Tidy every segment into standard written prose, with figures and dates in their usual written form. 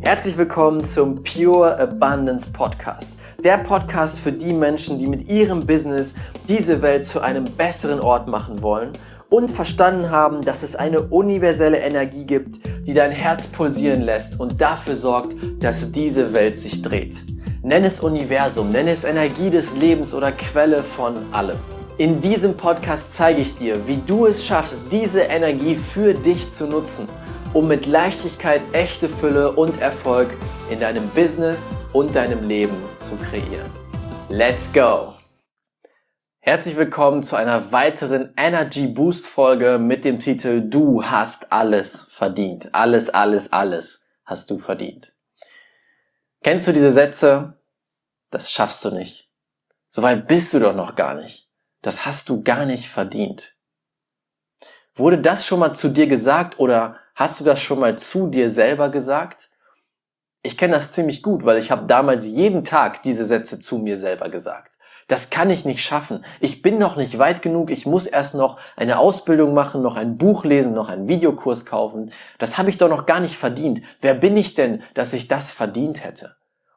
Herzlich willkommen zum Pure Abundance Podcast. Der Podcast für die Menschen, die mit ihrem Business diese Welt zu einem besseren Ort machen wollen und verstanden haben, dass es eine universelle Energie gibt, die dein Herz pulsieren lässt und dafür sorgt, dass diese Welt sich dreht. Nenn es Universum, nenn es Energie des Lebens oder Quelle von allem. In diesem Podcast zeige ich dir, wie du es schaffst, diese Energie für dich zu nutzen, um mit Leichtigkeit echte Fülle und Erfolg in deinem Business und deinem Leben zu kreieren. Let's go! Herzlich willkommen zu einer weiteren Energy Boost Folge mit dem Titel Du hast alles verdient. Alles hast du verdient. Kennst du diese Sätze? Das schaffst du nicht. So weit bist du doch noch gar nicht. Das hast du gar nicht verdient. Wurde das schon mal zu dir gesagt oder hast du das schon mal zu dir selber gesagt? Ich kenne das ziemlich gut, weil ich habe damals jeden Tag diese Sätze zu mir selber gesagt. Das kann ich nicht schaffen. Ich bin noch nicht weit genug. Ich muss erst noch eine Ausbildung machen, noch ein Buch lesen, noch einen Videokurs kaufen. Das habe ich doch noch gar nicht verdient. Wer bin ich denn, dass ich das verdient hätte?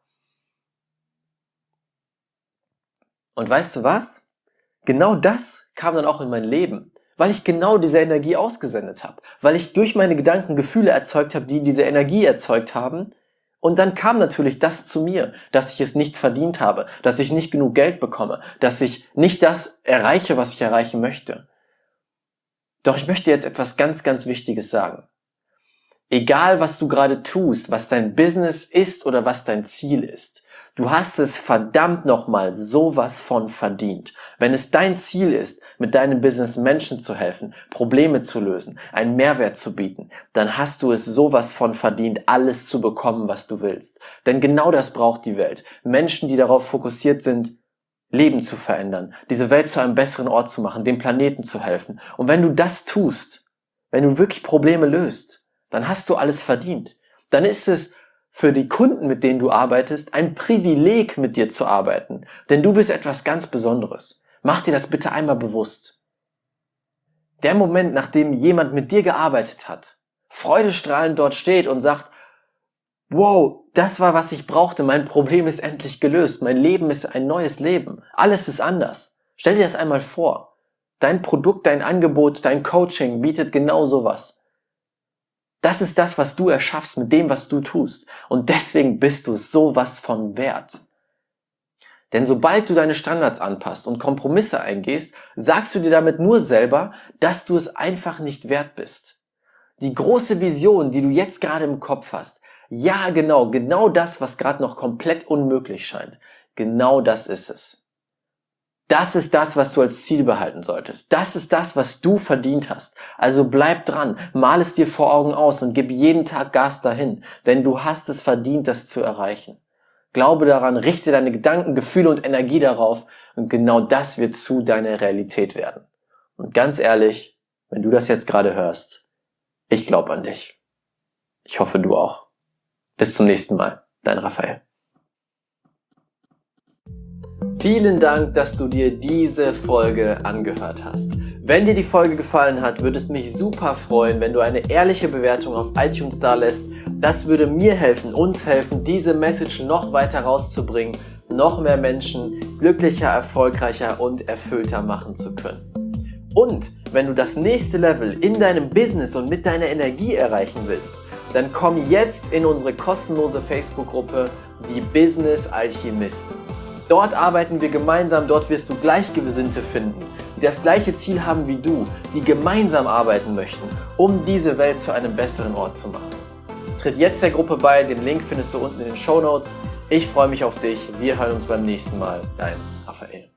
Und weißt du was? Genau das kam dann auch in mein Leben. Weil ich genau diese Energie ausgesendet habe. Weil ich durch meine Gedanken Gefühle erzeugt habe, die diese Energie erzeugt haben. Und dann kam natürlich das zu mir, dass ich es nicht verdient habe, dass ich nicht genug Geld bekomme, dass ich nicht das erreiche, was ich erreichen möchte. Doch ich möchte jetzt etwas ganz, ganz Wichtiges sagen. Egal, was du gerade tust, was dein Business ist oder was dein Ziel ist, du hast es verdammt nochmal sowas von verdient. Wenn es dein Ziel ist, mit deinem Business Menschen zu helfen, Probleme zu lösen, einen Mehrwert zu bieten, dann hast du es sowas von verdient, alles zu bekommen, was du willst. Denn genau das braucht die Welt. Menschen, die darauf fokussiert sind, Leben zu verändern, diese Welt zu einem besseren Ort zu machen, dem Planeten zu helfen. Und wenn du das tust, wenn du wirklich Probleme löst, dann hast du alles verdient. Dann ist es für die Kunden, mit denen du arbeitest, ein Privileg, mit dir zu arbeiten. Denn du bist etwas ganz Besonderes. Mach dir das bitte einmal bewusst. Der Moment, nachdem jemand mit dir gearbeitet hat, freudestrahlend dort steht und sagt, wow, das war, was ich brauchte, mein Problem ist endlich gelöst, mein Leben ist ein neues Leben, alles ist anders. Stell dir das einmal vor. Dein Produkt, dein Angebot, dein Coaching bietet genau sowas. Das ist das, was du erschaffst mit dem, was du tust. Und deswegen bist du sowas von wert. Denn sobald du deine Standards anpasst und Kompromisse eingehst, sagst du dir damit nur selber, dass du es einfach nicht wert bist. Die große Vision, die du jetzt gerade im Kopf hast, ja genau das, was gerade noch komplett unmöglich scheint, genau das ist es. Das ist das, was du als Ziel behalten solltest. Das ist das, was du verdient hast. Also bleib dran, mal es dir vor Augen aus und gib jeden Tag Gas dahin, denn du hast es verdient, das zu erreichen. Glaube daran, richte deine Gedanken, Gefühle und Energie darauf und genau das wird zu deiner Realität werden. Und ganz ehrlich, wenn du das jetzt gerade hörst, ich glaube an dich. Ich hoffe, du auch. Bis zum nächsten Mal. Dein Raphael. Vielen Dank, dass du dir diese Folge angehört hast. Wenn dir die Folge gefallen hat, würde es mich super freuen, wenn du eine ehrliche Bewertung auf iTunes dalässt. Das würde mir helfen, uns helfen, diese Message noch weiter rauszubringen, noch mehr Menschen glücklicher, erfolgreicher und erfüllter machen zu können. Und wenn du das nächste Level in deinem Business und mit deiner Energie erreichen willst, dann komm jetzt in unsere kostenlose Facebook-Gruppe, die Business Alchemisten. Dort arbeiten wir gemeinsam, dort wirst du Gleichgesinnte finden, die das gleiche Ziel haben wie du, die gemeinsam arbeiten möchten, um diese Welt zu einem besseren Ort zu machen. Tritt jetzt der Gruppe bei, den Link findest du unten in den Shownotes. Ich freue mich auf dich, wir hören uns beim nächsten Mal. Dein Raphael.